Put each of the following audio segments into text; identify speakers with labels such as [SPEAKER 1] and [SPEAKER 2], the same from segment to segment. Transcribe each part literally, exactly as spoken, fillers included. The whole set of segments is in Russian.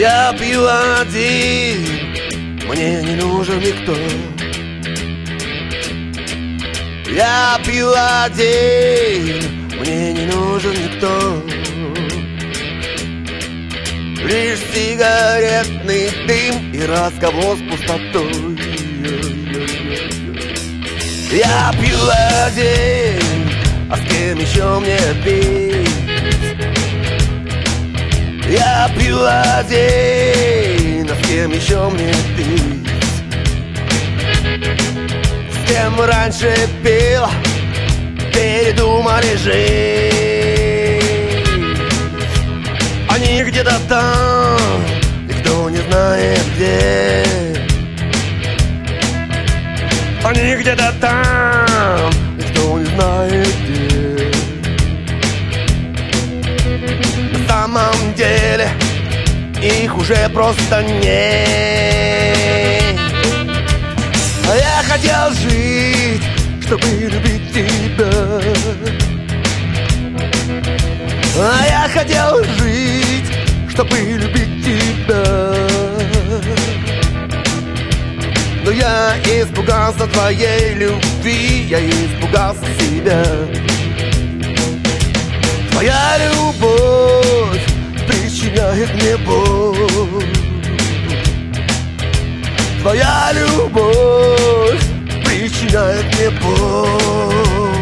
[SPEAKER 1] Я пью один, мне не нужен никто. Я пью один, мне не нужен никто. Лишь сигаретный дым и разговор с пустотой. Я пью один, а с кем еще мне пить? Я пью один, а с кем еще мне пить? С кем раньше пил, передумали жить. Они где-то там, никто не знает где. Они где-то там, никто не знает где. На самом деле их уже просто нет. А я хотел жить, чтобы любить тебя. А я хотел жить, чтобы любить тебя. Но я испугался твоей любви, я испугался себя. Твоя любовь причиняет мне боль. Твоя любовь причиняет мне боль.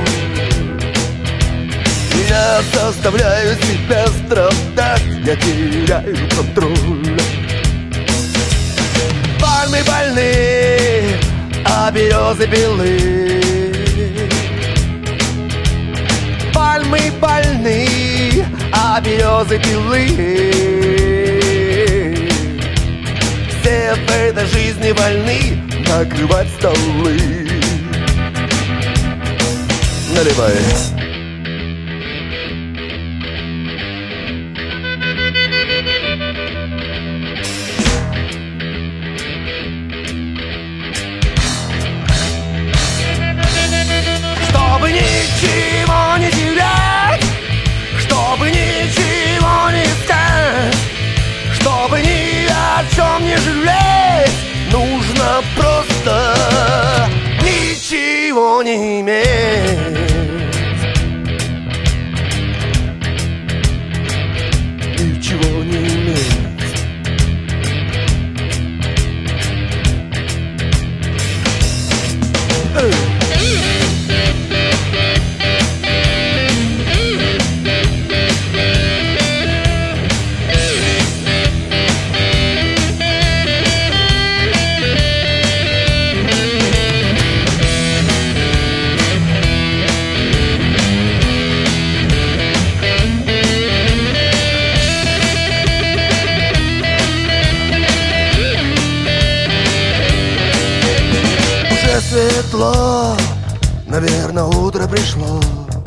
[SPEAKER 1] Я заставляю себя страдать, я теряю контроль. Пальмы больны, а березы белы. Пальмы больны, а березы белы. Все в этой жизни вольны накрывать столы. Наливай. Чтобы ничего не терять, чтобы ничего не искать, чтобы ни о чем не жалеть, нужно просто ничего не иметь. Ничего не иметь. Эй. Светло, наверное, утро пришло.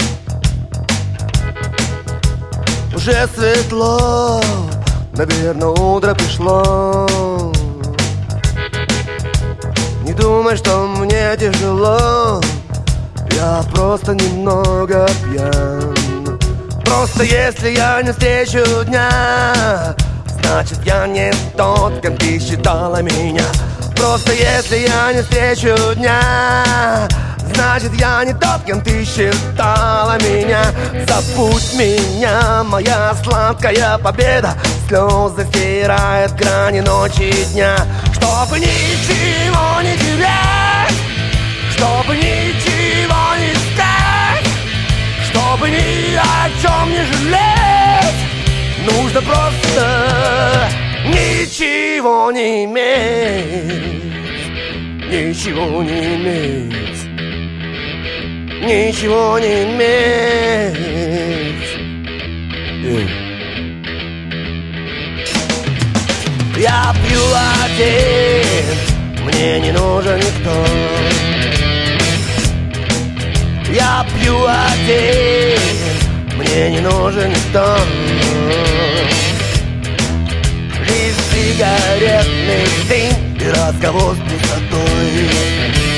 [SPEAKER 1] Уже светло, наверное, утро пришло. Не думай, что мне тяжело, я просто немного пьян. Просто если я не встречу дня, значит я не тот, кем ты считала меня. Просто если я не встречу дня, значит я не тот, кем ты считала меня. Забудь меня, моя сладкая победа. Слезы стирает грани ночи и дня. Чтобы ничего не терять, чтобы ничего не искать, чтобы ни о чем не жалеть, нужно просто ничего не иметь. Ничего не иметь. Ничего не иметь. Yeah. Я пью один, мне не нужен никто. Я пью один, мне не нужен никто. Лишь сигаретный дым и разговор с пустотой.